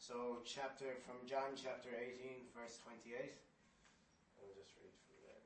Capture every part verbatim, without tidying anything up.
So chapter from John chapter eighteen verse twenty-eight. I'll just read from there.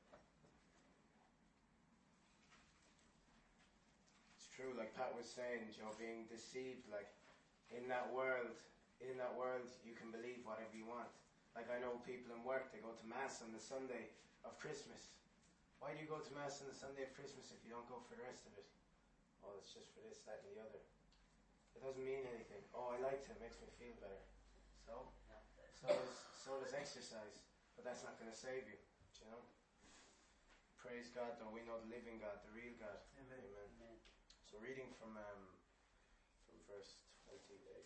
It's true, like Pat was saying, Joe, being deceived, like in that world, in that world you can believe whatever you want. Like I know people in work, they go to Mass on the Sunday of Christmas. Why do you go to Mass on the Sunday of Christmas if you don't go for the rest of it? Oh, it's just for this, that and the other. It doesn't mean anything. Oh, I liked it, it makes me feel better. So, so does, so does exercise. But that's not going to save you, do you know? Praise God, though, we know the living God, the real God. Amen. Amen. Amen. So reading from um, from verse twenty-eight.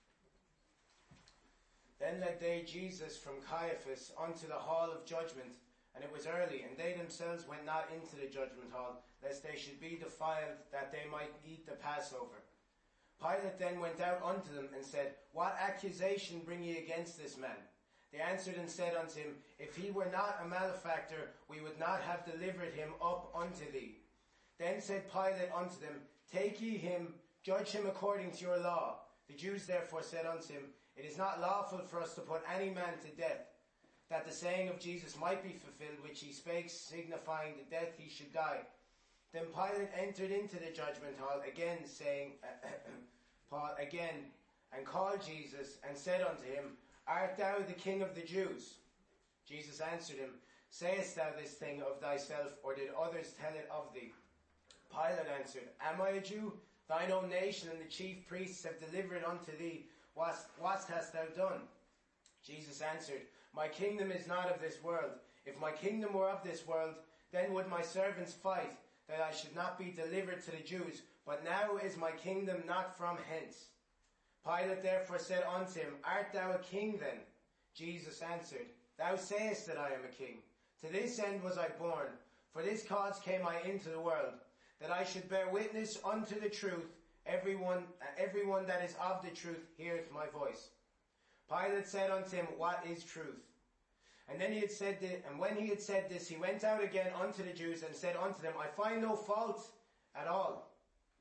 Then led they Jesus from Caiaphas unto the hall of judgment, and it was early, and they themselves went not into the judgment hall, lest they should be defiled, that they might eat the Passover. Pilate then went out unto them, and said, What accusation bring ye against this man? They answered and said unto him, If he were not a malefactor, we would not have delivered him up unto thee. Then said Pilate unto them, Take ye him, judge him according to your law. The Jews therefore said unto him, It is not lawful for us to put any man to death, that the saying of Jesus might be fulfilled, which he spake, signifying the death he should die. Then Pilate entered into the judgment hall again, saying, Paul again, and called Jesus, and said unto him, Art thou the King of the Jews? Jesus answered him, Sayest thou this thing of thyself, or did others tell it of thee? Pilate answered, Am I a Jew? Thine own nation and the chief priests have delivered unto thee. What, what hast thou done? Jesus answered, My kingdom is not of this world. If my kingdom were of this world, then would my servants fight, that I should not be delivered to the Jews. But now is my kingdom not from hence. Pilate therefore said unto him, Art thou a king then? Jesus answered, Thou sayest that I am a king. To this end was I born. For this cause came I into the world, that I should bear witness unto the truth. Everyone, uh, everyone that is of the truth heareth my voice. Pilate said unto him, What is truth? And then he had said this, and when he had said this, he went out again unto the Jews and said unto them, I find no fault at all.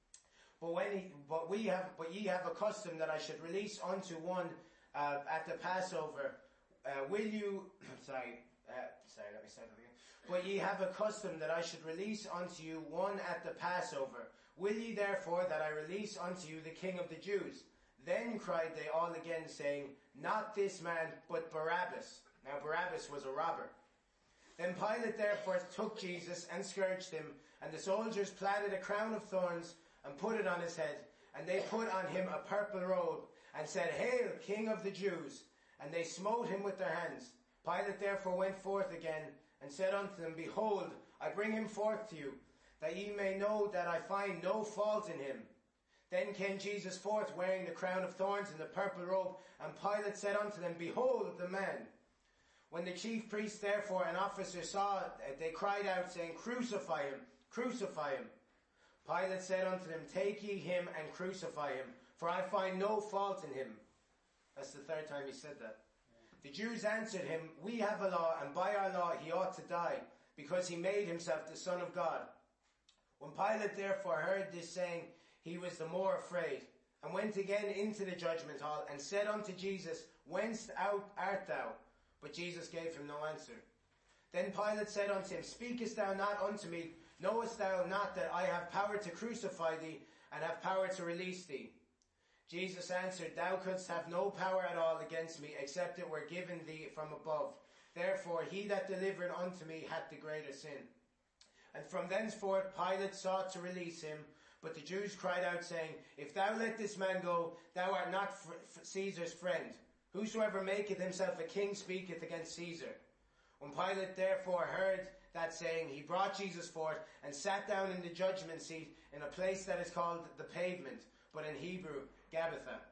But when he, but we have, but ye have a custom that I should release unto one uh, at the Passover. Uh, will you? sorry, uh, sorry. Let me start that again. But ye have a custom that I should release unto you one at the Passover. Will ye therefore that I release unto you the King of the Jews? Then cried they all again, saying, Not this man, but Barabbas. Now Barabbas was a robber. Then Pilate therefore took Jesus and scourged him, and the soldiers platted a crown of thorns and put it on his head, and they put on him a purple robe, and said, Hail, King of the Jews! And they smote him with their hands. Pilate therefore went forth again, and said unto them, Behold, I bring him forth to you, that ye may know that I find no fault in him. Then came Jesus forth, wearing the crown of thorns and the purple robe, and Pilate said unto them, Behold the man! When the chief priests therefore and officers saw it, they cried out, saying, Crucify him! Crucify him! Pilate said unto them, Take ye him and crucify him, for I find no fault in him. That's the third time he said that. Yeah. The Jews answered him, We have a law, and by our law he ought to die, because he made himself the Son of God. When Pilate therefore heard this saying, he was the more afraid, and went again into the judgment hall, and said unto Jesus, Whence out art thou? But Jesus gave him no answer. Then Pilate said unto him, Speakest thou not unto me? Knowest thou not that I have power to crucify thee, and have power to release thee? Jesus answered, Thou couldst have no power at all against me, except it were given thee from above. Therefore he that delivered unto me hath the greater sin. And from thenceforth Pilate sought to release him, but the Jews cried out, saying, If thou let this man go, thou art not Caesar's friend. Whosoever maketh himself a king speaketh against Caesar. When Pilate therefore heard that saying, he brought Jesus forth, and sat down in the judgment seat in a place that is called the Pavement, but in Hebrew, Gabbatha.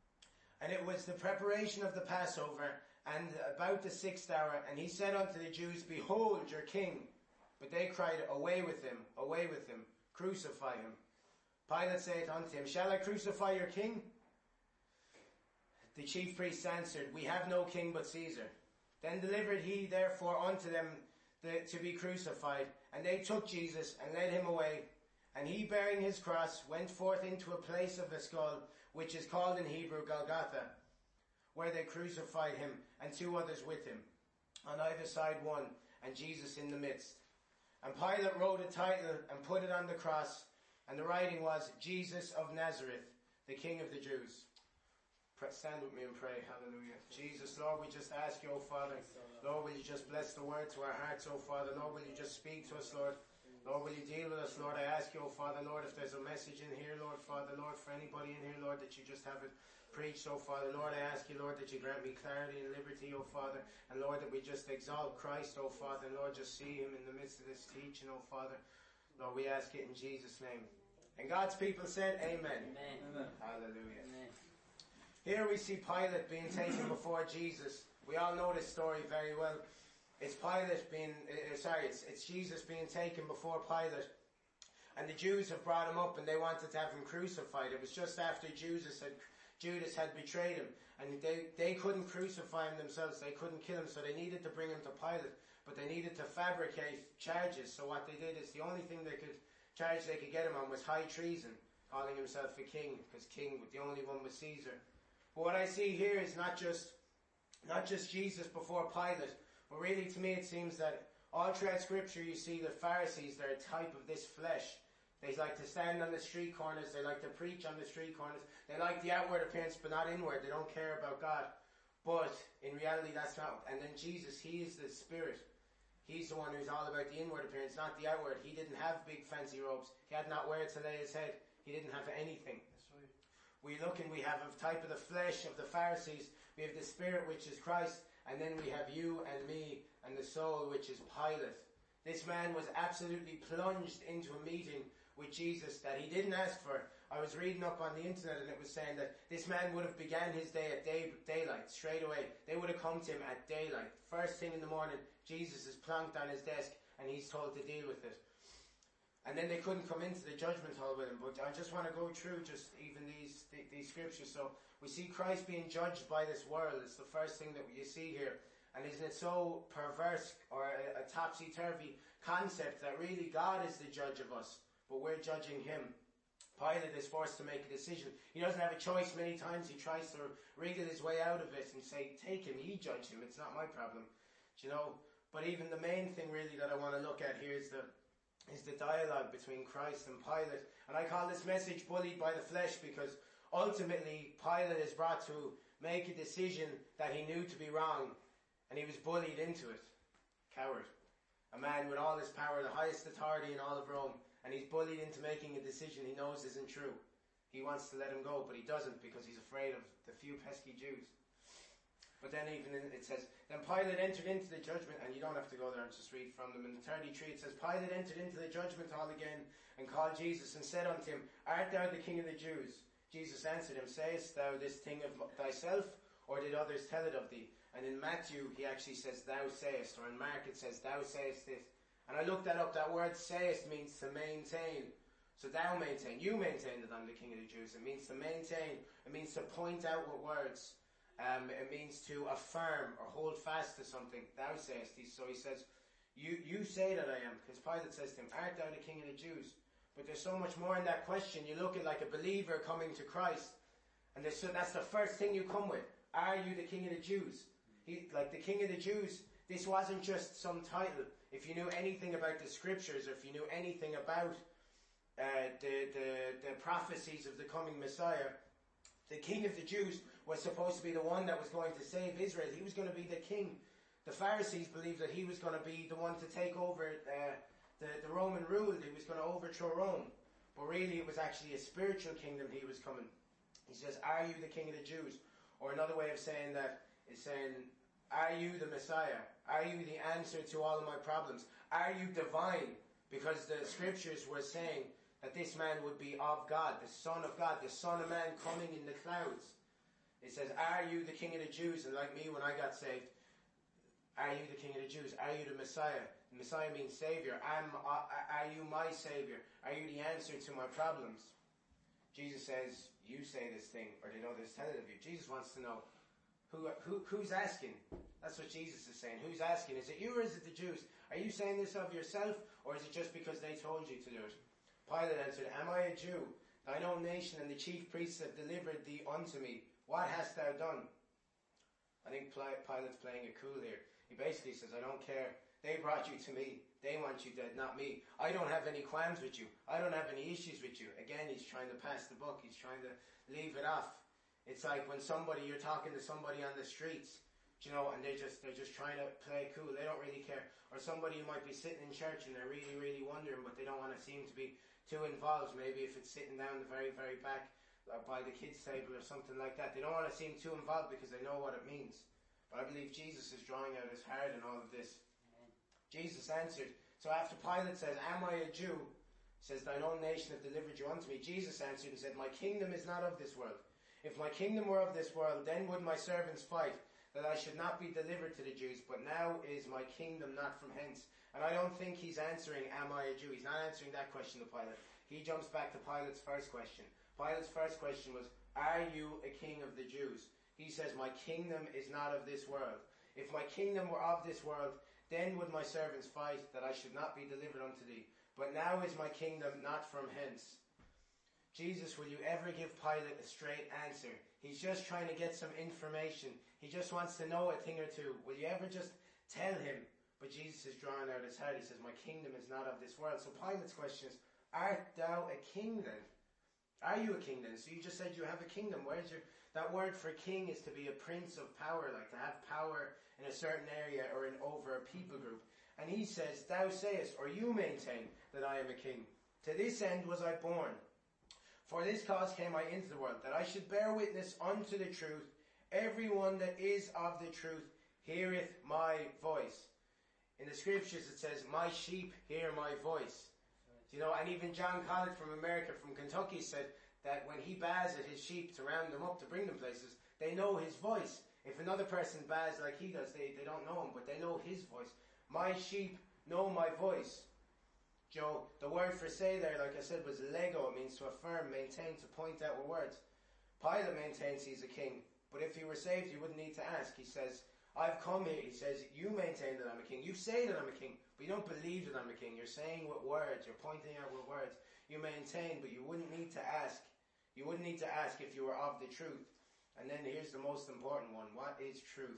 And it was the preparation of the Passover, and about the sixth hour, and he said unto the Jews, Behold your king! But they cried, Away with him, away with him, crucify him. Pilate saith unto him, Shall I crucify your king? The chief priests answered, We have no king but Caesar. Then delivered he therefore unto them the, to be crucified. And they took Jesus and led him away. And he, bearing his cross, went forth into a place of a skull, which is called in Hebrew Golgotha, where they crucified him, and two others with him. On either side one, and Jesus in the midst. And Pilate wrote a title and put it on the cross, and the writing was, Jesus of Nazareth, the King of the Jews. Stand with me and pray. Hallelujah. Jesus, Lord, we just ask you, oh Father, Lord, will you just bless the word to our hearts, oh Father. Lord, will you just speak to us, Lord. Lord, will you deal with us, Lord. I ask you, oh Father, Lord, if there's a message in here, Lord, Father, Lord, for anybody in here, Lord, that you just have it preached, oh Father. Lord, I ask you, Lord, that you grant me clarity and liberty, oh Father. And Lord, that we just exalt Christ, oh Father. And Lord, just see him in the midst of this teaching, oh Father. Lord, we ask it in Jesus' name. And God's people said, Amen. Amen. Amen. Hallelujah. Amen. Here we see Pilate being taken before Jesus. We all know this story very well. It's Pilate being, uh, sorry, it's, it's Jesus being taken before Pilate. And the Jews have brought him up and they wanted to have him crucified. It was just after Judas had, Judas had betrayed him. And they, they couldn't crucify him themselves. They couldn't kill him. So they needed to bring him to Pilate. But they needed to fabricate charges. So what they did is the only thing they could charge they could get him on was high treason. Calling himself a king. Because king, the only one was Caesar. But what I see here is not just, not just Jesus before Pilate, but really to me it seems that all throughout scripture you see the Pharisees, they're a type of this flesh. They like to stand on the street corners, they like to preach on the street corners, they like the outward appearance but not inward, they don't care about God. But in reality that's not, and then Jesus, he is the Spirit. He's the one who's all about the inward appearance, not the outward. He didn't have big fancy robes, he had not where to lay his head, he didn't have anything. We look and we have a type of the flesh of the Pharisees. We have the Spirit, which is Christ. And then we have you and me and the soul, which is Pilate. This man was absolutely plunged into a meeting with Jesus that he didn't ask for. I was reading up on the internet and it was saying that this man would have began his day at day, daylight, straight away. They would have come to him at daylight. First thing in the morning, Jesus is planked on his desk and he's told to deal with it. And then they couldn't come into the judgment hall with him. But I just want to go through just even these these scriptures. So we see Christ being judged by this world. It's the first thing that you see here. And isn't it so perverse or a, a topsy-turvy concept that really God is the judge of us, but we're judging him. Pilate is forced to make a decision. He doesn't have a choice many times. He tries to wriggle his way out of it and say, take him, he judge him. It's not my problem. Do you know? But even the main thing really that I want to look at here is the is the dialogue between Christ and Pilate. And I call this message bullied by the flesh because ultimately Pilate is brought to make a decision that he knew to be wrong and he was bullied into it. Coward. A man with all his power, the highest authority in all of Rome, and he's bullied into making a decision he knows isn't true. He wants to let him go, but he doesn't because he's afraid of the few pesky Jews. But then even it says, then Pilate entered into the judgment, and you don't have to go there, just read from them. In thirty-three it says, Pilate entered into the judgment hall again, and called Jesus, and said unto him, Art thou the King of the Jews? Jesus answered him, Sayest thou this thing of thyself, or did others tell it of thee? And in Matthew he actually says, Thou sayest, or in Mark it says, Thou sayest this. And I looked that up, that word sayest means to maintain. So thou maintain, you maintain that I'm the King of the Jews. It means to maintain, it means to point out with words. Um, it means to affirm or hold fast to something. Thou sayest. So he says, you, you say that I am. Because Pilate says to him, Art thou the King of the Jews? But there's so much more in that question. You look at like a believer coming to Christ. And so that's the first thing you come with. Are you the King of the Jews? He, like the King of the Jews, this wasn't just some title. If you knew anything about the scriptures, or if you knew anything about uh, the, the, the prophecies of the coming Messiah, the King of the Jews was supposed to be the one that was going to save Israel. He was going to be the king. The Pharisees believed that he was going to be the one to take over uh, the, the Roman rule. He was going to overthrow Rome. But really it was actually a spiritual kingdom he was coming. He says, Are you the King of the Jews? Or another way of saying that is saying, Are you the Messiah? Are you the answer to all of my problems? Are you divine? Because the scriptures were saying that this man would be of God, the Son of God, the Son of Man coming in the clouds. It says, Are you the King of the Jews? And like me when I got saved, are you the King of the Jews? Are you the Messiah? The Messiah means Savior. Am, uh, are you my Savior? Are you the answer to my problems? Jesus says, you say this thing, or did others tell it of you? Jesus wants to know, who, who, who's asking? That's what Jesus is saying. Who's asking? Is it you or is it the Jews? Are you saying this of yourself, or is it just because they told you to do it? Pilate answered, Am I a Jew? Thine own nation and the chief priests have delivered thee unto me. What hast thou done? I think Pilate's playing it cool here. He basically says, I don't care. They brought you to me. They want you dead, not me. I don't have any qualms with you. I don't have any issues with you. Again, he's trying to pass the buck. He's trying to leave it off. It's like when somebody, you're talking to somebody on the streets, you know, and they just, they're just trying to play cool. They don't really care. Or somebody who might be sitting in church and they're really, really wondering, but they don't want to seem to be too involved. Maybe if it's sitting down the very, very back uh, by the kids' table or something like that. They don't want to seem too involved because they know what it means. But I believe Jesus is drawing out his heart in all of this. Jesus answered. So after Pilate says, am I a Jew? Says, thine own nation hath delivered you unto me. Jesus answered and said, my kingdom is not of this world. If my kingdom were of this world, then would my servants fight, that I should not be delivered to the Jews. But now is my kingdom not from hence. And I don't think he's answering, am I a Jew? He's not answering that question to Pilate. He jumps back to Pilate's first question. Pilate's first question was, are you a king of the Jews? He says, my kingdom is not of this world. If my kingdom were of this world, then would my servants fight, that I should not be delivered unto thee. But now is my kingdom not from hence. Jesus, will you ever give Pilate a straight answer? He's just trying to get some information. He just wants to know a thing or two. Will you ever just tell him? But Jesus is drawing out his heart. He says, my kingdom is not of this world. So Pilate's question is, art thou a king then? Are you a king then? So you just said you have a kingdom. Where's your... That word for king is to be a prince of power, like to have power in a certain area or in over a people group. And he says, thou sayest, or you maintain, that I am a king. To this end was I born. For this cause came I into the world, that I should bear witness unto the truth. Everyone that is of the truth heareth my voice. In the scriptures it says, my sheep hear my voice. You know, and even John Collett from America, from Kentucky, said that when he baas at his sheep to round them up, to bring them places, they know his voice. If another person baas like he does, they, they don't know him, but they know his voice. My sheep know my voice. Joe, the word for say there, like I said, was lego. It means to affirm, maintain, to point out with words. Pilate maintains he's a king, but if he were saved, he wouldn't need to ask. He says, I've come here. He says, you maintain that I'm a king. You say that I'm a king, but you don't believe that I'm a king. You're saying with words. You're pointing out with words. You maintain, but you wouldn't need to ask. You wouldn't need to ask if you were of the truth. And then here's the most important one. What is truth?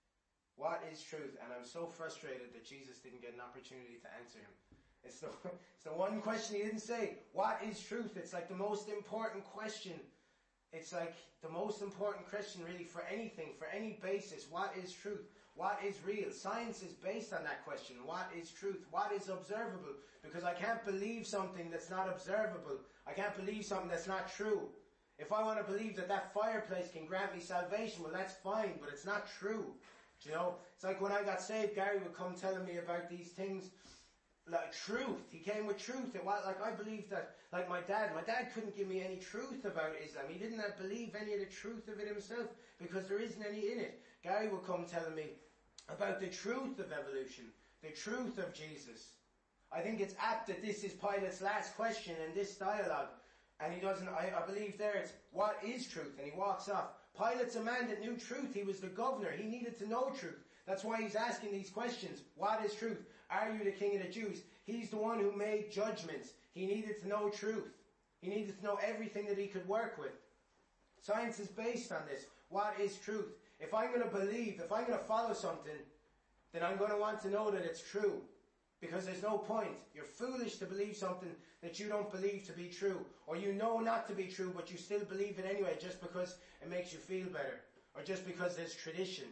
What is truth? And I'm so frustrated that Jesus didn't get an opportunity to answer him. It's the, it's the one question he didn't say. What is truth? It's like the most important question. It's like the most important question really for anything, for any basis. What is truth? What is real? Science is based on that question. What is truth? What is observable? Because I can't believe something that's not observable. I can't believe something that's not true. If I want to believe that that fireplace can grant me salvation, well, that's fine, but it's not true. Do you know? It's like when I got saved, Gary would come telling me about these things. Like truth. He came with truth. It was like I believed that, like my dad, my dad couldn't give me any truth about Islam. He didn't believe any of the truth of it himself because there isn't any in it. Gary would come telling me about the truth of evolution, the truth of Jesus. I think it's apt that this is Pilate's last question in this dialogue. And he doesn't, I, I believe there it's, what is truth? And he walks off. Pilate's a man that knew truth. He was the governor. He needed to know truth. That's why he's asking these questions. What is truth? Are you the king of the Jews? He's the one who made judgments. He needed to know truth. He needed to know everything that he could work with. Science is based on this. What is truth? If I'm going to believe, if I'm going to follow something, then I'm going to want to know that it's true. Because there's no point. You're foolish to believe something that you don't believe to be true. Or you know not to be true, but you still believe it anyway just because it makes you feel better. Or just because there's tradition.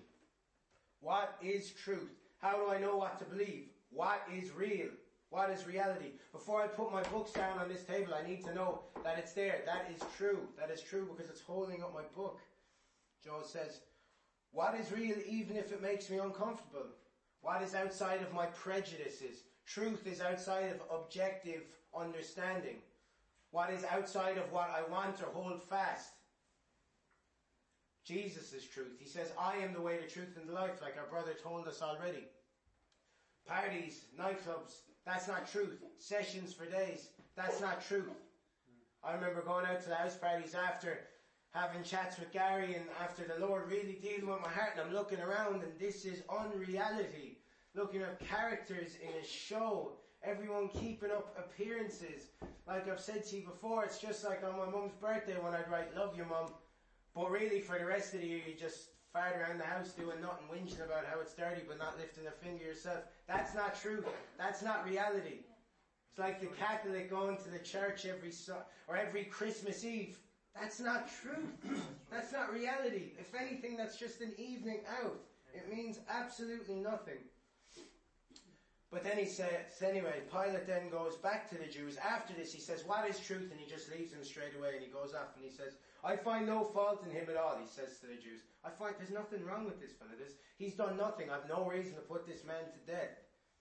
What is truth? How do I know what to believe? What is real? What is reality? Before I put my books down on this table, I need to know that it's there. That is true. That is true because it's holding up my book. Joe says, what is real even if it makes me uncomfortable? What is outside of my prejudices? Truth is outside of objective understanding. What is outside of what I want or hold fast? Jesus is truth. He says, I am the way, the truth, and the life, like our brother told us already. Parties, nightclubs, that's not truth. Sessions for days, that's not truth. I remember going out to the house parties after having chats with Gary and after the Lord really dealing with my heart, and I'm looking around and this is unreality. Looking at characters in a show, everyone keeping up appearances. Like I've said to you before, it's just like on my mum's birthday when I'd write, love you mum. But really for the rest of the year you just fart around the house doing nothing, whinging about how it's dirty but not lifting a finger yourself. That's not true. That's not reality. It's like the Catholic going to the church every so- or every Christmas Eve. That's not true. That's not reality. If anything, that's just an evening out. It means absolutely nothing. But then he says, anyway, Pilate then goes back to the Jews. After this, he says, what is truth? And he just leaves them straight away, and he goes off and he says, I find no fault in him at all, he says to the Jews. I find there's nothing wrong with this fella. There's, he's done nothing. I've no reason to put this man to death.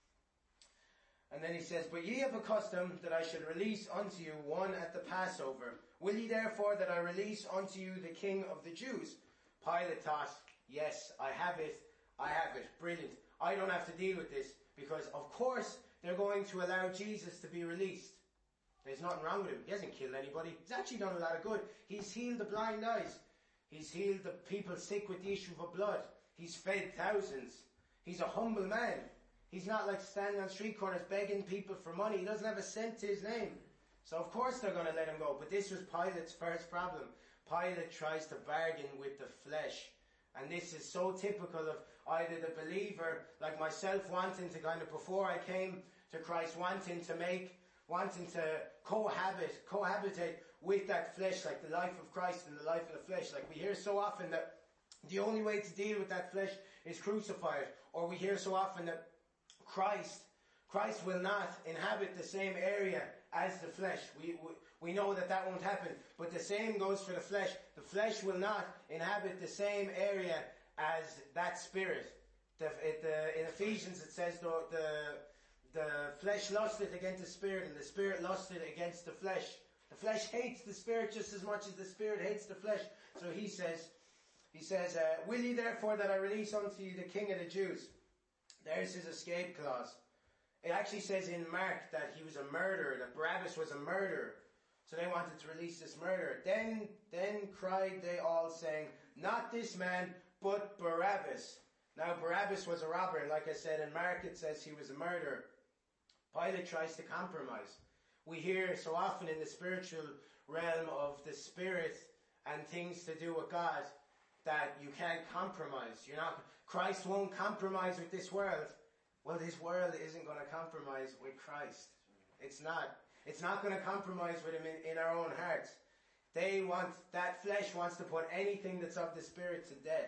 And then he says, but ye have a custom that I should release unto you one at the Passover. Will ye therefore that I release unto you the King of the Jews? Pilate thought, yes, I have it. I have it. Brilliant. I don't have to deal with this. Because, of course, they're going to allow Jesus to be released. There's nothing wrong with him. He hasn't killed anybody. He's actually done a lot of good. He's healed the blind eyes. He's healed the people sick with the issue of blood. He's fed thousands. He's a humble man. He's not like standing on street corners begging people for money. He doesn't have a cent to his name. So, of course, they're going to let him go. But this was Pilate's first problem. Pilate tries to bargain with the flesh. And this is so typical of either the believer, like myself, wanting to kind of, before I came to Christ, wanting to make, wanting to cohabit, cohabitate with that flesh, like the life of Christ and the life of the flesh. Like we hear so often that the only way to deal with that flesh is crucify it. Or we hear so often that Christ, Christ will not inhabit the same area as the flesh. We, we we know that that won't happen. But the same goes for the flesh. The flesh will not inhabit the same area as that spirit. The, it, the, in Ephesians it says the, the the flesh lusteth against the spirit, and the spirit lusteth against the flesh. The flesh hates the spirit just as much as the spirit hates the flesh. So he says, he says, uh, will ye therefore that I release unto you the King of the Jews? There's his escape clause. It actually says in Mark that he was a murderer, that Barabbas was a murderer. So they wanted to release this murderer. Then, then cried they all, saying, not this man, but Barabbas. Now Barabbas was a robber, and like I said, in Mark it says he was a murderer. Pilate tries to compromise. We hear so often in the spiritual realm of the spirit and things to do with God that you can't compromise. You're not, Christ won't compromise with this world. Well, this world isn't going to compromise with Christ. It's not. It's not going to compromise with him in, in our own hearts. They want, that flesh wants to put anything that's of the spirit to death.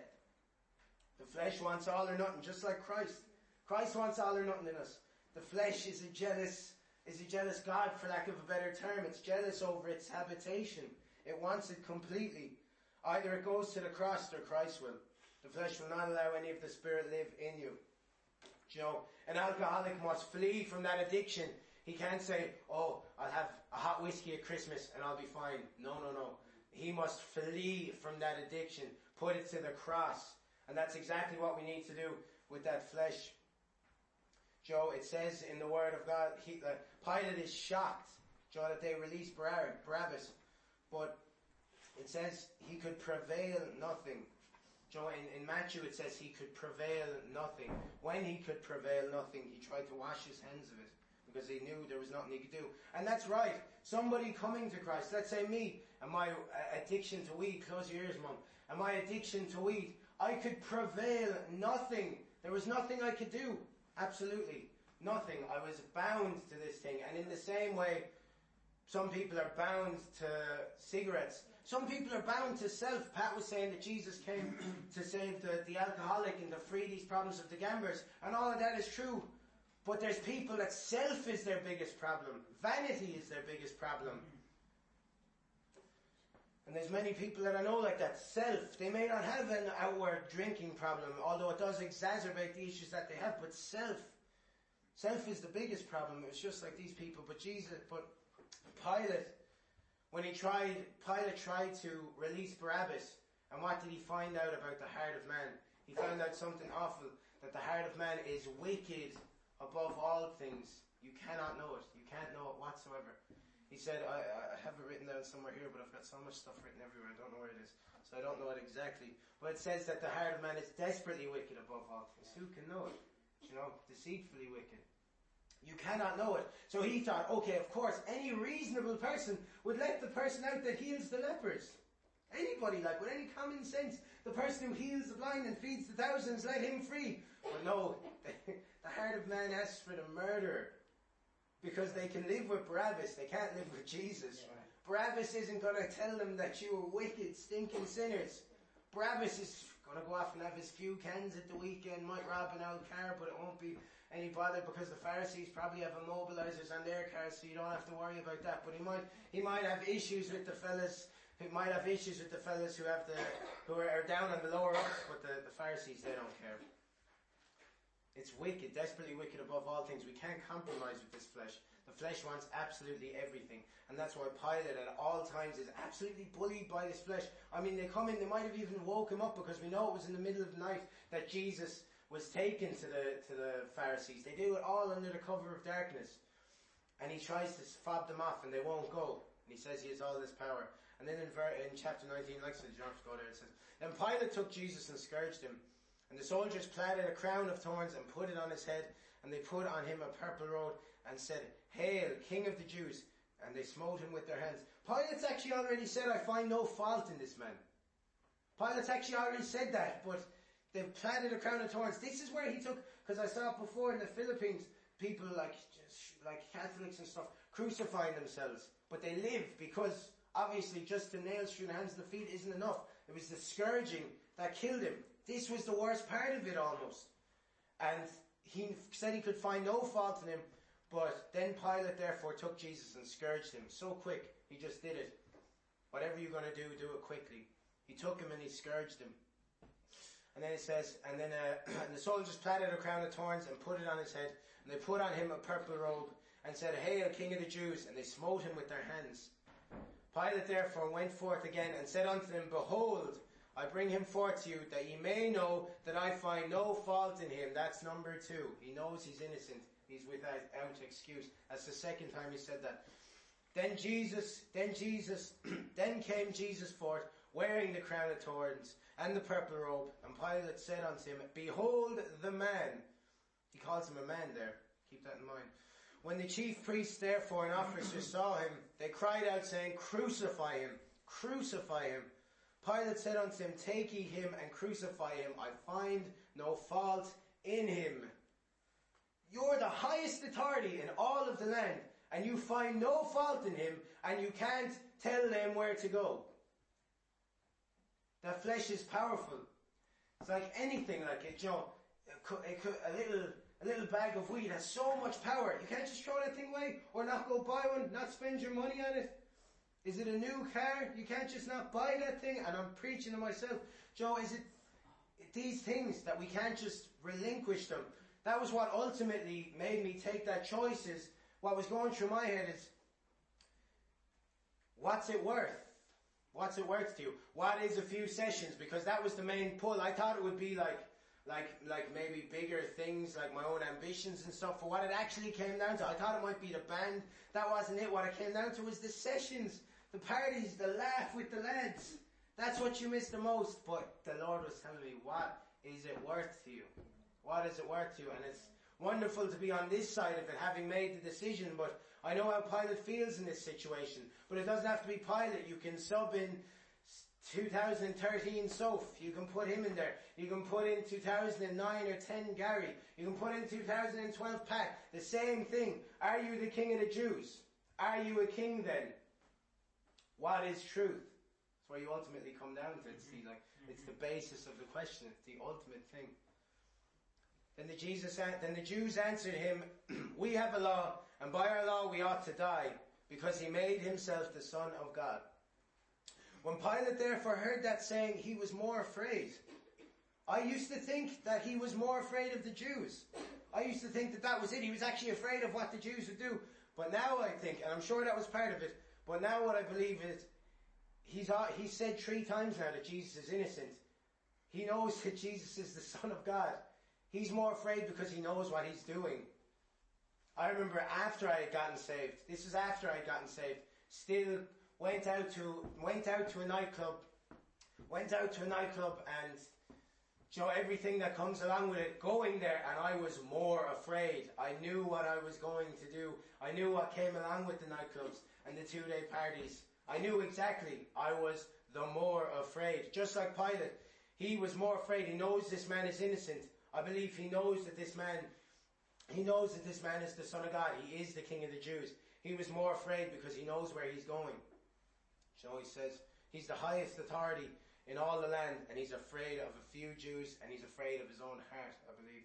The flesh wants all or nothing, just like Christ. Christ wants all or nothing in us. The flesh is a jealous, is a jealous God, for lack of a better term. It's jealous over its habitation. It wants it completely. Either it goes to the cross or Christ will. The flesh will not allow any of the spirit live in you. You know, an alcoholic must flee from that addiction. He can't say, oh, I'll have a hot whiskey at Christmas and I'll be fine. No, no, no. He must flee from that addiction. Put it to the cross. And that's exactly what we need to do with that flesh. Joe, it says in the Word of God, he, uh, Pilate is shocked, Joe, that they released Barabbas. But it says he could prevail nothing. Joe, in, in Matthew it says he could prevail nothing. When he could prevail nothing, he tried to wash his hands of it, because he knew there was nothing he could do. And that's right. Somebody coming to Christ, let's say me, and my uh, addiction to weed, close your ears, Mum, and my addiction to weed, I could prevail nothing. There was nothing I could do. Absolutely nothing. I was bound to this thing. And in the same way, some people are bound to cigarettes. Some people are bound to self. Pat was saying that Jesus came to save the, the alcoholic and to free these problems of the gamblers. And all of that is true. But there's people that self is their biggest problem. Vanity is their biggest problem. And there's many people that I know like that. Self. They may not have an outward drinking problem, although it does exacerbate the issues that they have. But self. Self is the biggest problem. It's just like these people. But Jesus, but Pilate, when he tried, Pilate tried to release Barabbas. And what did he find out about the heart of man? He found out something awful. That the heart of man is wicked above all things. You cannot know it. You can't know it whatsoever. He said, I, I have it written down somewhere here, but I've got so much stuff written everywhere, I don't know where it is. So I don't know it exactly. But it says that the heart of man is desperately wicked above all things. Who can know it? You know, deceitfully wicked. You cannot know it. So he thought, okay, of course, any reasonable person would let the person out that heals the lepers. Anybody, like, with any common sense. The person who heals the blind and feeds the thousands, let him free. But no, the heart of man asks for the murderer. Because they can live with Barabbas, they can't live with Jesus. Yeah. Barabbas isn't going to tell them that you are wicked, stinking sinners. Barabbas is going to go off and have his few cans at the weekend, might rob an old car, but it won't be any bother because the Pharisees probably have immobilizers on their cars, so you don't have to worry about that. But he might, he might have issues with the fellas, he might have issues with the fellas who have the, who are, are down on the lower ups, but the, the Pharisees, they don't care. It's wicked, desperately wicked above all things. We can't compromise with this flesh. The flesh wants absolutely everything. And that's why Pilate at all times is absolutely bullied by this flesh. I mean, they come in, they might have even woke him up because we know it was in the middle of the night that Jesus was taken to the, to the Pharisees. They do it all under the cover of darkness. And he tries to fob them off and they won't go. And he says he has all this power. And then in, ver- in chapter nineteen, like I said, you don't have to go there, it says, Then Pilate took Jesus and scourged him. And the soldiers plaited a crown of thorns and put it on his head. And they put on him a purple robe and said, Hail, King of the Jews. And they smote him with their hands. Pilate's actually already said, I find no fault in this man. Pilate's actually already said that, but they've planted a crown of thorns. This is where he took, because I saw it before in the Philippines, people like, just, like Catholics and stuff, crucifying themselves. But they live because obviously just the nails through the hands and the feet isn't enough. It was the scourging that killed him. This was the worst part of it almost. And he said he could find no fault in him. But then Pilate therefore took Jesus and scourged him. So quick, he just did it. Whatever you're going to do, do it quickly. He took him and he scourged him. And then it says, and then uh, and the soldiers plaited a crown of thorns and put it on his head. And they put on him a purple robe and said, Hail, King of the Jews. And they smote him with their hands. Pilate therefore went forth again and said unto them, Behold, I bring him forth to you, that ye may know that I find no fault in him. That's number two. He knows he's innocent. He's without excuse. That's the second time he said that. Then Jesus, then Jesus, then came Jesus forth, wearing the crown of thorns and the purple robe. And Pilate said unto him, Behold the man. He calls him a man there. Keep that in mind. When the chief priests therefore and officers saw him, they cried out saying, Crucify him, crucify him. Pilate said unto them, Take ye him and crucify him. I find no fault in him. You're the highest authority in all of the land, and you find no fault in him, and you can't tell them where to go. That flesh is powerful. It's like anything, like it, you know, it could, it could, a little a little bag of weed has so much power. You can't just throw that thing away, or not go buy one, not spend your money on it. Is it a new car? You can't just not buy that thing. And I'm preaching to myself. Joe, is it these things that we can't just relinquish them? That was what ultimately made me take that choice. Is what was going through my head is, what's it worth? What's it worth to you? What is a few sessions? Because that was the main pull. I thought it would be like, like, like maybe bigger things, like my own ambitions and stuff. For what it actually came down to, I thought it might be the band. That wasn't it. What it came down to was the sessions, the parties, the laugh with the lads. That's what you miss the most. But the Lord was telling me, what is it worth to you? What is it worth to you? And it's wonderful to be on this side of it, having made the decision. But I know how Pilate feels in this situation. But it doesn't have to be Pilate. You can sub in two thousand thirteen Soph. You can put him in there. You can put in two thousand nine or ten Gary. You can put in two thousand twelve Pat. The same thing. Are you the King of the Jews? Are you a king then? What is truth? That's where you ultimately come down to it. See, like, it's the basis of the question. It's the ultimate thing. Then the, Jesus, then the Jews answered him, We have a law, and by our law we ought to die, because he made himself the Son of God. When Pilate therefore heard that saying, he was more afraid. I used to think that he was more afraid of the Jews. I used to think that that was it. He was actually afraid of what the Jews would do. But now I think, and I'm sure that was part of it, but now what I believe is, he's, he's said three times now that Jesus is innocent. He knows that Jesus is the Son of God. He's more afraid because he knows what he's doing. I remember after I had gotten saved, this was after I had gotten saved, still went out to, went out to a nightclub, went out to a nightclub and, you know, everything that comes along with it, going there, and I was more afraid. I knew what I was going to do. I knew what came along with the nightclubs and the two-day parties. I knew exactly. I was the more afraid. Just like Pilate, he was more afraid. He knows this man is innocent. I believe he knows that this man, he knows that this man is the Son of God. He is the King of the Jews. He was more afraid because he knows where he's going. So he says he's the highest authority in all the land, and he's afraid of a few Jews, and he's afraid of his own heart, I believe.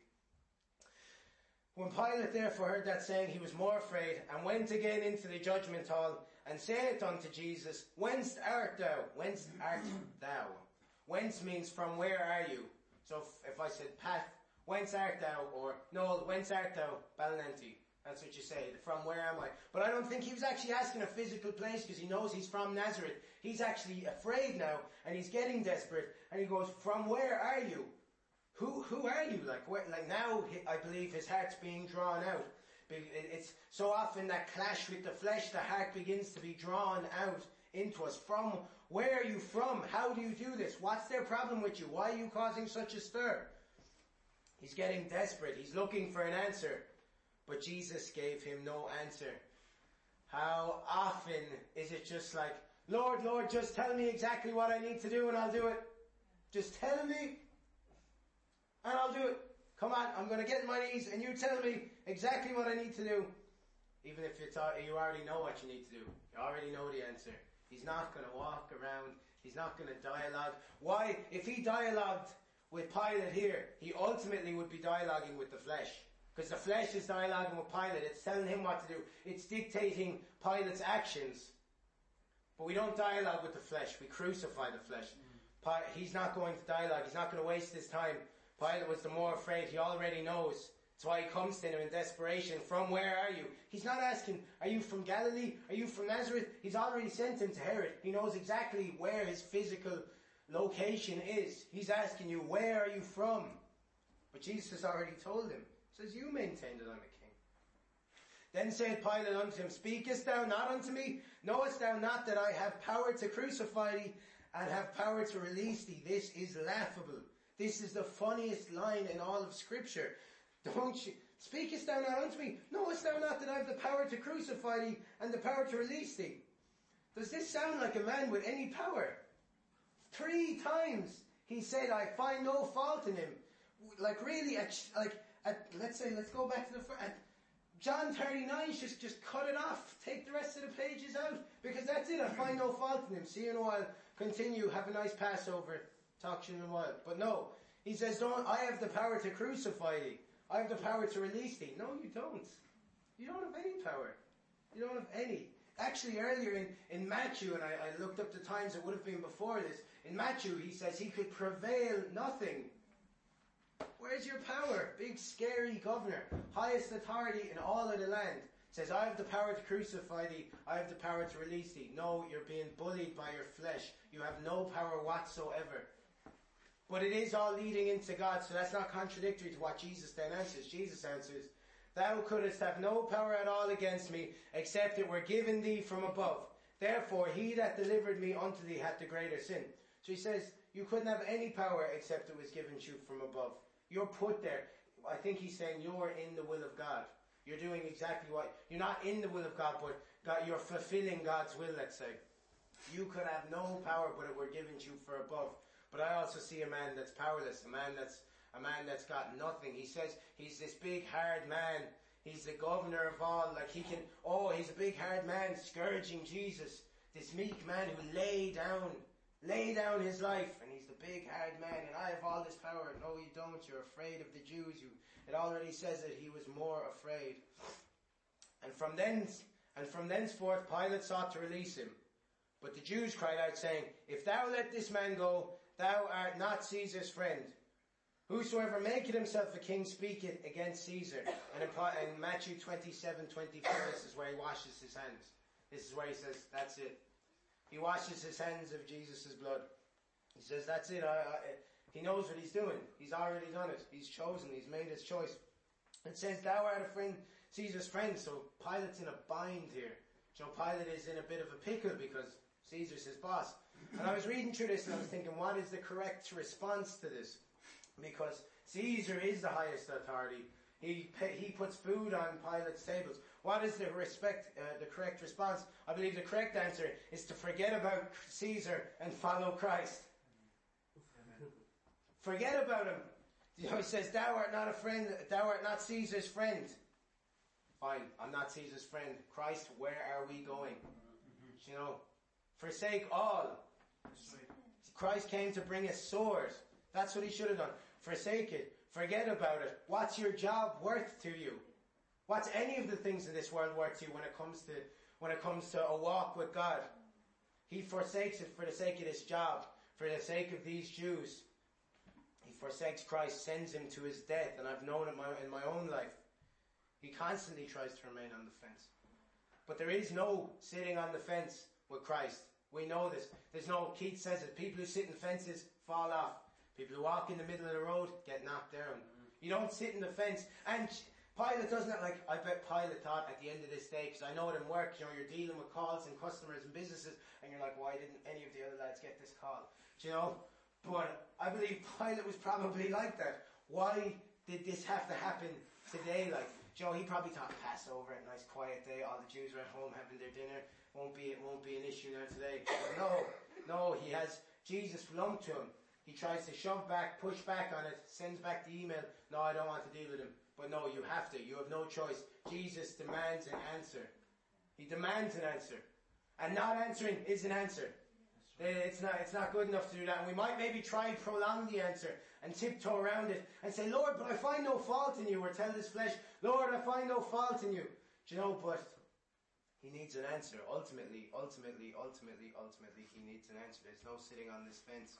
When Pilate therefore heard that saying, he was more afraid, and went again into the judgment hall, and saith unto Jesus, Whence art thou? Whence art thou? Whence means from where are you? So if, if I said, Pat, whence art thou? Or, Noel, whence art thou? Ballinenty. That's what you say. From where am I? But I don't think he was actually asking a physical place because he knows he's from Nazareth. He's actually afraid now and he's getting desperate. And he goes, from where are you? Who who are you? Like where, like now, I believe his heart's being drawn out. It's so often that clash with the flesh, the heart begins to be drawn out into us. From where are you from? How do you do this? What's their problem with you? Why are you causing such a stir? He's getting desperate. He's looking for an answer. But Jesus gave him no answer. How often is it just like, Lord, Lord, just tell me exactly what I need to do and I'll do it. Just tell me and I'll do it. Come on, I'm going to get on my knees and you tell me exactly what I need to do. Even if it's, you already know what you need to do. You already know the answer. He's not going to walk around. He's not going to dialogue. Why? If he dialogued with Pilate here, he ultimately would be dialoguing with the flesh. Because the flesh is dialoguing with Pilate. It's telling him what to do. It's dictating Pilate's actions. But we don't dialogue with the flesh. We crucify the flesh. Mm. He's not going to dialogue. He's not going to waste his time. Pilate was the more afraid. He already knows. That's why he comes to him in desperation. From where are you? He's not asking, are you from Galilee? Are you from Nazareth? He's already sent him to Herod. He knows exactly where his physical location is. He's asking you, where are you from? But Jesus has already told him. He says, you maintain that I'm a king. Then said Pilate unto him, Speakest thou not unto me? Knowest thou not that I have power to crucify thee and have power to release thee? This is laughable. This is the funniest line in all of Scripture. Don't you? Speakest thou not unto me? Knowest thou not that I have the power to crucify thee and the power to release thee? Does this sound like a man with any power? Three times he said, I find no fault in him. Like really, like, at, let's say, let's go back to the front. John thirty-nine, just, just cut it off. Take the rest of the pages out. Because that's it. I find no fault in him. See you in a while. Continue. Have a nice Passover. Talk to you in a while. But no. He says, don't, I have the power to crucify thee. I have the power to release thee. No, you don't. You don't have any power. You don't have any. Actually, earlier in, in Matthew, and I, I looked up the times it would have been before this. In Matthew, he says he could prevail nothing. Where's your power? Big, scary governor. Highest authority in all of the land. Says, I have the power to crucify thee. I have the power to release thee. No, you're being bullied by your flesh. You have no power whatsoever. But it is all leading into God, so that's not contradictory to what Jesus then answers. Jesus answers, Thou couldst have no power at all against me, except it were given thee from above. Therefore, he that delivered me unto thee hath the greater sin. So he says, you couldn't have any power except it was given to you from above. You're put there. I think he's saying you're in the will of God. You're doing exactly what, you're not in the will of God, but God, you're fulfilling God's will, let's say. You could have no power, but it were given to you from above. But I also see a man that's powerless, a man that's a man that's got nothing. He says he's this big hard man. He's the governor of all. Like he can, oh, he's a big hard man scourging Jesus. This meek man who lay down, lay down his life. And he's the big hard man and I have all this power. No, you don't. You're afraid of the Jews. You, it already says that he was more afraid. And from thence, and from thenceforth Pilate sought to release him. But the Jews cried out saying, If thou let this man go, thou art not Caesar's friend. Whosoever maketh himself a king speaketh against Caesar. And in, in Matthew twenty-seven twenty-four, this is where he washes his hands. This is where he says, that's it. He washes his hands of Jesus' blood. He says, that's it. I, I, he knows what he's doing. He's already done it. He's chosen. He's made his choice. It says, thou art a friend, Caesar's friend. So Pilate's in a bind here. So Pilate is in a bit of a pickle because Caesar's his boss. And I was reading through this and I was thinking, what is the correct response to this? Because Caesar is the highest authority He he puts food on Pilate's tables. What is the respect, uh, the correct response? I believe the correct answer is to forget about Caesar and follow Christ. Forget about him. You know, he says, thou art not a friend, thou art not Caesar's friend. Fine, I'm not Caesar's friend. Christ, where are we going? You know, forsake all. Christ came to bring a sword. That's what he should have done. Forsake it. Forget about it. What's your job worth to you? What's any of the things in this world worth to you when it comes to when it comes to a walk with God? He forsakes it for the sake of this job, for the sake of these Jews. He forsakes Christ, sends him to his death, and I've known it my, in my own life. He constantly tries to remain on the fence. But there is no sitting on the fence with Christ. We know this. There's no, Keats says it, people who sit in fences fall off. People who walk in the middle of the road get knocked down. You don't sit in the fence. And Pilate doesn't, like, I bet Pilate thought at the end of this day, because I know it in work, you know, you're dealing with calls and customers and businesses, and you're like, why didn't any of the other lads get this call? Do you know? But I believe Pilate was probably like that. Why did this have to happen today? Like, Joe, he probably thought Passover, a nice quiet day, all the Jews are at home having their dinner, won't be, it won't be an issue now today. But no, no, he has Jesus lumped to him. He tries to shove back, push back on it, sends back the email, no, I don't want to deal with him. But no, you have to, you have no choice. Jesus demands an answer. He demands an answer. And not answering is an answer. It's not, it's not good enough to do that. And we might maybe try and prolong the answer and tiptoe around it and say, Lord, but I find no fault in you. Or tell this flesh, Lord, I find no fault in you. Do you know, but he needs an answer. Ultimately, ultimately, ultimately, ultimately, he needs an answer. There's no sitting on this fence.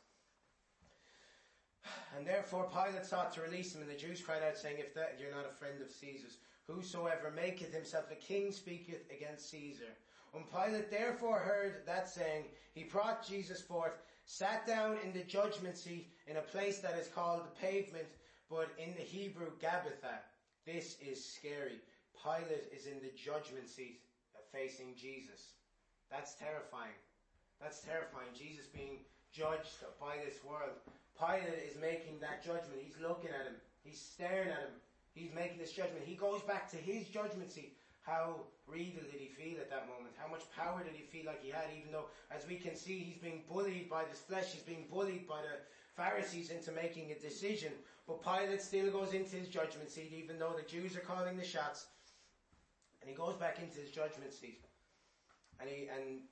And therefore Pilate sought to release him, and the Jews cried out, saying, if that you're not a friend of Caesar's, whosoever maketh himself a king speaketh against Caesar. When Pilate therefore heard that saying, he brought Jesus forth, sat down in the judgment seat in a place that is called the pavement, but in the Hebrew Gabbatha. This is scary. Pilate is in the judgment seat facing Jesus. That's terrifying. That's terrifying. Jesus being judged by this world. Pilate is making that judgment. He's looking at him. He's staring at him. He's making this judgment. He goes back to his judgment seat. How real did he feel at that moment? How much power did he feel like he had, even though, as we can see, he's being bullied by this flesh. He's being bullied by the Pharisees into making a decision. But Pilate still goes into his judgment seat, even though the Jews are calling the shots. And he goes back into his judgment seat. And he, and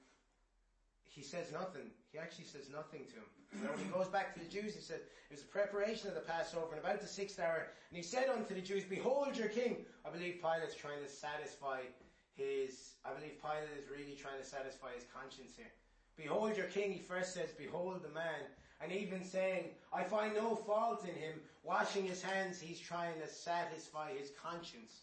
he says nothing. He actually says nothing to him. And when he goes back to the Jews, he said, it was the preparation of the Passover, and about the sixth hour, and he said unto the Jews, behold your king. I believe Pilate's trying to satisfy his, I believe Pilate is really trying to satisfy his conscience here. Behold your king, he first says, behold the man. And even saying, I find no fault in him, washing his hands, he's trying to satisfy his conscience.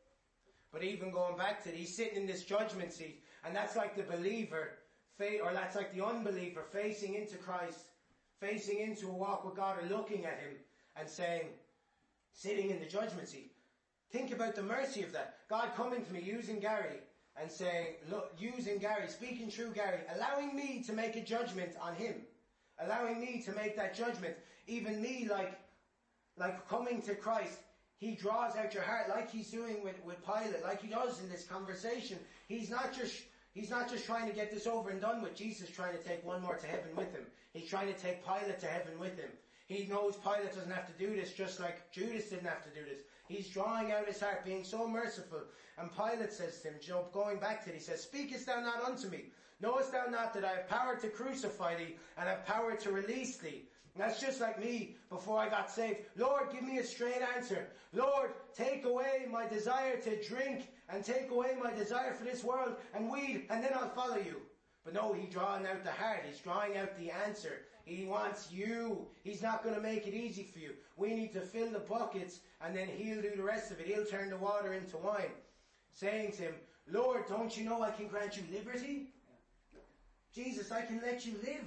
But even going back to it, he's sitting in this judgment seat, and that's like the believer, or that's like the unbeliever facing into Christ, facing into a walk with God, or looking at him and saying, sitting in the judgment seat. Think about the mercy of that. God coming to me, using Gary, and saying, look, using Gary, speaking through Gary, allowing me to make a judgment on him. Allowing me to make that judgment. Even me, like, like coming to Christ, he draws out your heart like he's doing with, with Pilate, like he does in this conversation. He's not just, he's not just trying to get this over and done with. Jesus trying to take one more to heaven with him. He's trying to take Pilate to heaven with him. He knows Pilate doesn't have to do this, just like Judas didn't have to do this. He's drawing out his heart, being so merciful. And Pilate says to him, Job, going back to it, he says, speakest thou not unto me? Knowest thou not that I have power to crucify thee, and have power to release thee? And that's just like me before I got saved. Lord, give me a straight answer. Lord, take away my desire to drink, and take away my desire for this world and weed, and then I'll follow you. But no, he's drawing out the heart. He's drawing out the answer. He wants you. He's not going to make it easy for you. We need to fill the buckets, and then he'll do the rest of it. He'll turn the water into wine. Saying to him, Lord, don't you know I can grant you liberty? Jesus, I can let you live.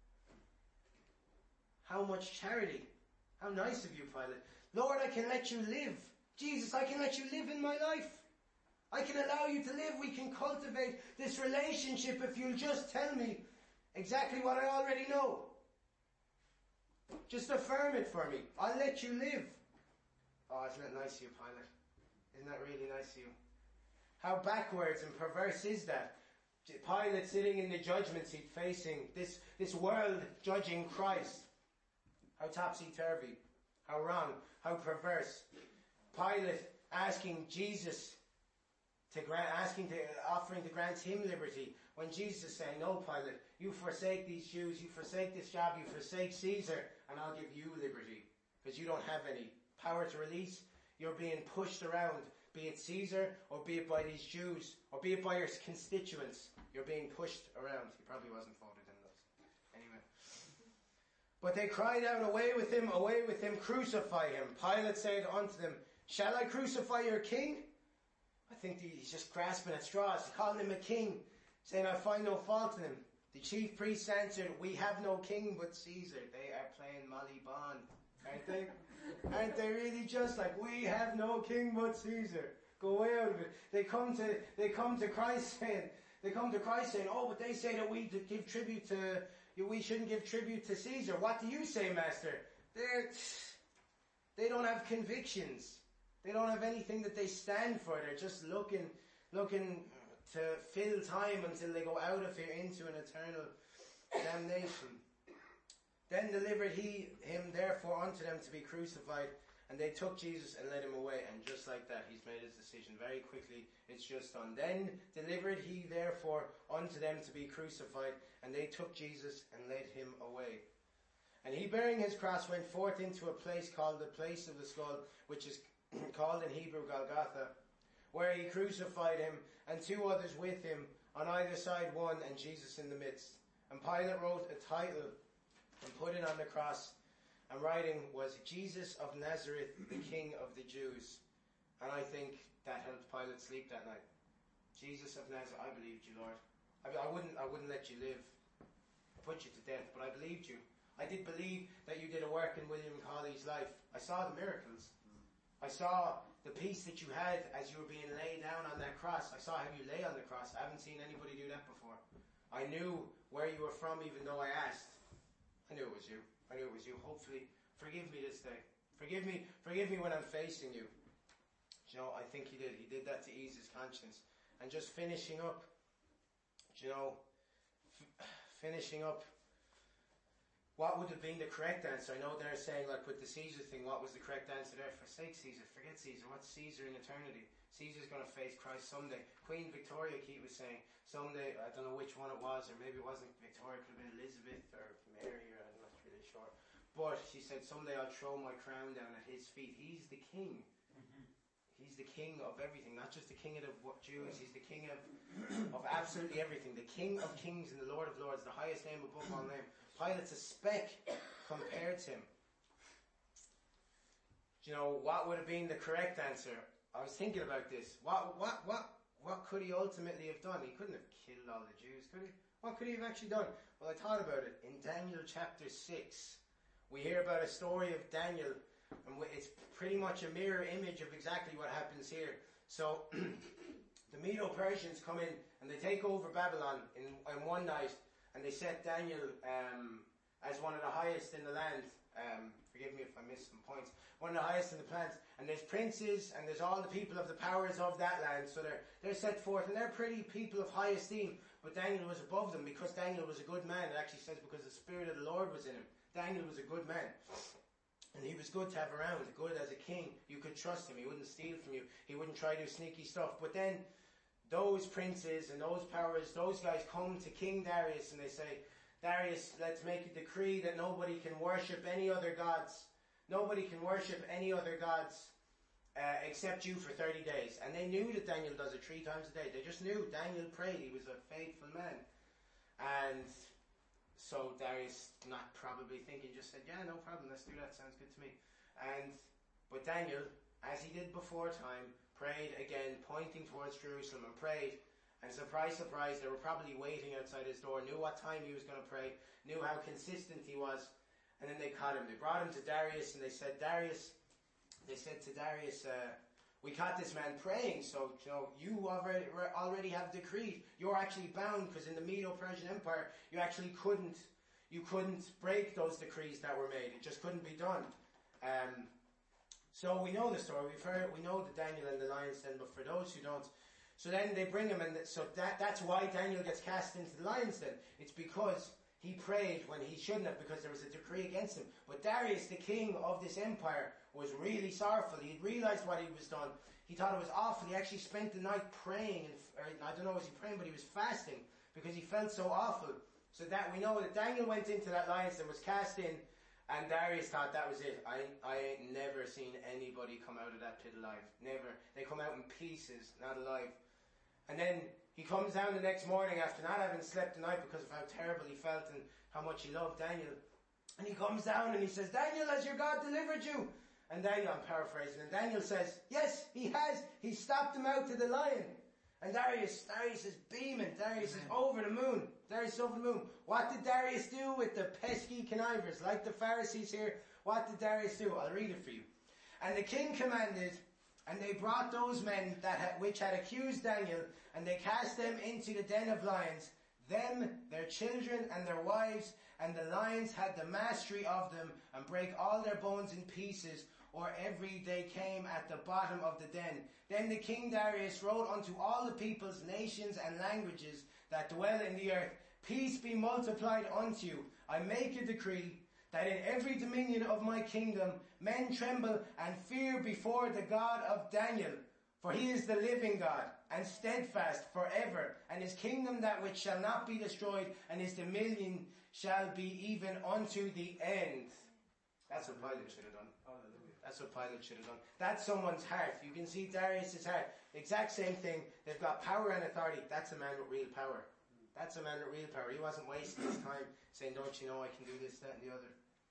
How much charity. How nice of you, Pilate. Lord, I can let you live. Jesus, I can let you live in my life. I can allow you to live. We can cultivate this relationship if you'll just tell me exactly what I already know. Just affirm it for me. I'll let you live. Oh, isn't that nice of you, Pilate? Isn't that really nice of you? How backwards and perverse is that? Pilate sitting in the judgment seat facing this, this world judging Christ. How topsy-turvy. How wrong. How perverse. Pilate asking Jesus to grant, asking to, offering to grant him liberty, when Jesus is saying, no, Pilate, you forsake these Jews, you forsake this job, you forsake Caesar, and I'll give you liberty. Because you don't have any power to release. You're being pushed around, be it Caesar, or be it by these Jews, or be it by your constituents. You're being pushed around. He probably wasn't voted in those. Anyway. But they cried out, away with him, away with him, crucify him. Pilate said unto them, shall I crucify your king? I think he's just grasping at straws, calling him a king, saying, I find no fault in him. The chief priests answered, we have no king but Caesar. They are playing Molly Bond, aren't they? Aren't they really just like, we have no king but Caesar? Go away out of it. They come to, they come to Christ saying, they come to Christ saying, oh, but they say that we give tribute to, we shouldn't give tribute to Caesar. What do you say, Master? They're, they don't have convictions. They don't have anything that they stand for. They're just looking, looking to fill time until they go out of here into an eternal damnation. Then delivered he him therefore unto them to be crucified, and they took Jesus and led him away. And just like that, he's made his decision very quickly. It's just done. Then delivered he therefore unto them to be crucified, and they took Jesus and led him away. And he, bearing his cross, went forth into a place called the place of the skull, which is called in Hebrew Golgotha, where he crucified him, and two others with him, on either side one, and Jesus in the midst. And Pilate wrote a title and put it on the cross, and writing was, Jesus of Nazareth, the King of the Jews. And I think that helped Pilate sleep that night. Jesus of Nazareth, I believed you, Lord. I, I wouldn't I wouldn't let you live. I put you to death, but I believed you. I did believe that you did a work in William Colley's life. I saw the miracles. I saw the peace that you had as you were being laid down on that cross. I saw how you lay on the cross. I haven't seen anybody do that before. I knew where you were from even though I asked. I knew it was you. I knew it was you. Hopefully, forgive me this day. Forgive me, forgive me when I'm facing you. You know, I think he did. He did that to ease his conscience. And just finishing up, you know, f- finishing up, what would have been the correct answer? I know they're saying, like, with the Caesar thing, what was the correct answer there? Forsake Caesar, forget Caesar. What's Caesar in eternity? Caesar's going to face Christ someday. Queen Victoria, Keith was saying, someday, I don't know which one it was, or maybe it wasn't Victoria, it could have been Elizabeth or Mary, or I'm not really sure. But she said, someday I'll throw my crown down at his feet. He's the king. Mm-hmm. He's the king of everything, not just the king of the Jews. He's the king of, of absolutely everything. The King of kings and the Lord of lords, the highest name above all name. Pilate's a speck compared to him. You know, what would have been the correct answer? I was thinking about this. What, what, what, what could he ultimately have done? He couldn't have killed all the Jews, could he? What could he have actually done? Well, I thought about it. In Daniel chapter six, we hear about a story of Daniel, and it's pretty much a mirror image of exactly what happens here. So, the Medo-Persians come in, and they take over Babylon in, in one night, and they set Daniel um, as one of the highest in the land. Um, forgive me if I miss some points. One of the highest in the land. And there's princes, and there's all the people of the powers of that land. So they're, they're set forth, and they're pretty people of high esteem. But Daniel was above them because Daniel was a good man. It actually says because the Spirit of the Lord was in him. Daniel was a good man. And he was good to have around, good as a king. You could trust him. He wouldn't steal from you. He wouldn't try to do sneaky stuff. But then those princes and those powers, those guys come to King Darius and they say, Darius, let's make a decree that nobody can worship any other gods. Nobody can worship any other gods uh, except you for thirty days. And they knew that Daniel does it three times a day. They just knew Daniel prayed. He was a faithful man. And so Darius, not probably thinking, just said, yeah, no problem, let's do that, sounds good to me. And but Daniel, as he did before time, prayed again, pointing towards Jerusalem, and prayed. And surprise, surprise, they were probably waiting outside his door, knew what time he was going to pray, knew how consistent he was. And then they caught him. They brought him to Darius, and they said, Darius, they said to Darius, uh, we caught this man praying, so you know you already already have decreed. You're actually bound because in the Medo-Persian Empire, you actually couldn't you couldn't break those decrees that were made. It just couldn't be done. Um, So we know the story. We've heard, we know the Daniel and the lion's den, but for those who don't, so then they bring him, and so that, that's why Daniel gets cast into the lion's den. It's because he prayed when he shouldn't have, because there was a decree against him. But Darius, the king of this empire, was really sorrowful. He realized what he was done. He thought it was awful. He actually spent the night praying, and, or I don't know, was he praying, but he was fasting, because he felt so awful. So that we know that Daniel went into that lion's den, was cast in, and Darius thought that was it. I, I ain't never seen anybody come out of that pit alive. Never. They come out in pieces, not alive. And then he comes down the next morning after not having slept the night because of how terrible he felt and how much he loved Daniel. And he comes down and he says, Daniel, has your God delivered you? And Daniel, I'm paraphrasing, and Daniel says, yes, he has. He stopped the mouth of the lion. And Darius, Darius is beaming. Darius is over the moon. Darius is over the moon. What did Darius do with the pesky connivers? Like the Pharisees here, what did Darius do? I'll read it for you. And the king commanded, and they brought those men that had, which had accused Daniel, and they cast them into the den of lions, them, their children, and their wives, and the lions had the mastery of them, and brake all their bones in pieces, or every day came at the bottom of the den. Then the king Darius wrote unto all the peoples, nations, and languages that dwell in the earth, peace be multiplied unto you. I make a decree that in every dominion of my kingdom men tremble and fear before the God of Daniel. For he is the living God, and steadfast forever, and his kingdom that which shall not be destroyed, and his dominion shall be even unto the end. That's what Pilate should have done. That's what Pilate should have done. That's someone's heart. You can see Darius' heart. Exact same thing. They've got power and authority. That's a man with real power. That's a man with real power. He wasn't wasting his time saying, don't you know I can do this, that, and the other.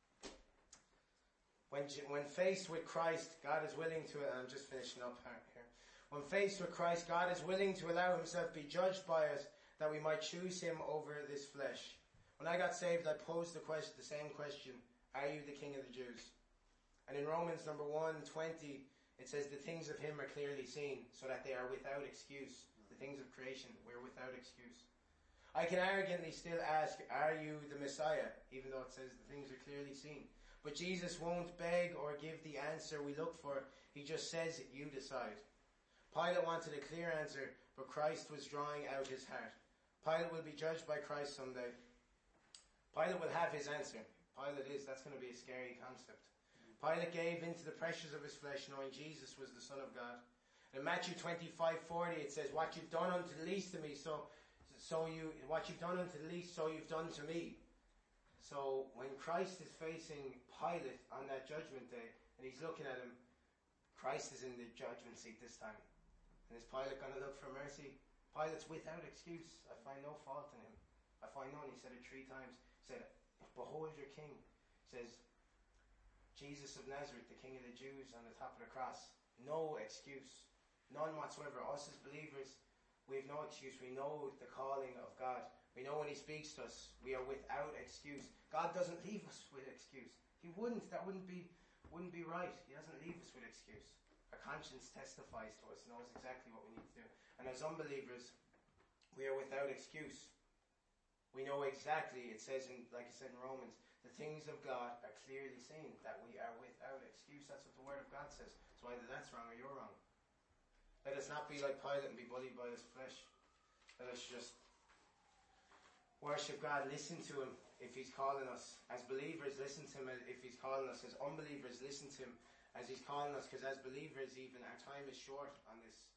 When, when faced with Christ, God is willing to, and I'm just finishing up here. When faced with Christ, God is willing to allow himself to be judged by us, that we might choose him over this flesh. When I got saved, I posed the question, the same question, are you the King of the Jews? And in Romans number one twenty, it says the things of him are clearly seen, so that they are without excuse. The things of creation, we're without excuse. I can arrogantly still ask, are you the Messiah? Even though it says the things are clearly seen. But Jesus won't beg or give the answer we look for. He just says, you decide. Pilate wanted a clear answer, but Christ was drawing out his heart. Pilate will be judged by Christ someday. Pilate will have his answer. Pilate is, that's going to be a scary concept. Pilate gave into the pressures of his flesh, knowing Jesus was the Son of God. In Matthew twenty-five forty, it says, what you've done unto the least of me, so, so you, what you've done unto the least, so you've done to me. So when Christ is facing Pilate on that judgment day, and he's looking at him, Christ is in the judgment seat this time. And is Pilate going to look for mercy? Pilate's without excuse. I find no fault in him. I find none. He said it three times. He said, behold your king. He says, Jesus of Nazareth, the King of the Jews, on the top of the cross. No excuse. None whatsoever. Us as believers, we have no excuse. We know the calling of God. We know when he speaks to us, we are without excuse. God doesn't leave us with excuse. He wouldn't. That wouldn't be wouldn't be right. He doesn't leave us with excuse. Our conscience testifies to us, knows exactly what we need to do. And as unbelievers, we are without excuse. We know exactly, it says, in, like I said in Romans, the things of God are clearly seen, that we are without excuse. That's what the Word of God says. So either that's wrong or you're wrong. Let us not be like Pilate and be bullied by his flesh. Let us just worship God, listen to him if he's calling us. As believers, listen to him if he's calling us. As unbelievers, listen to him as he's calling us. Because as believers, even, our time is short on this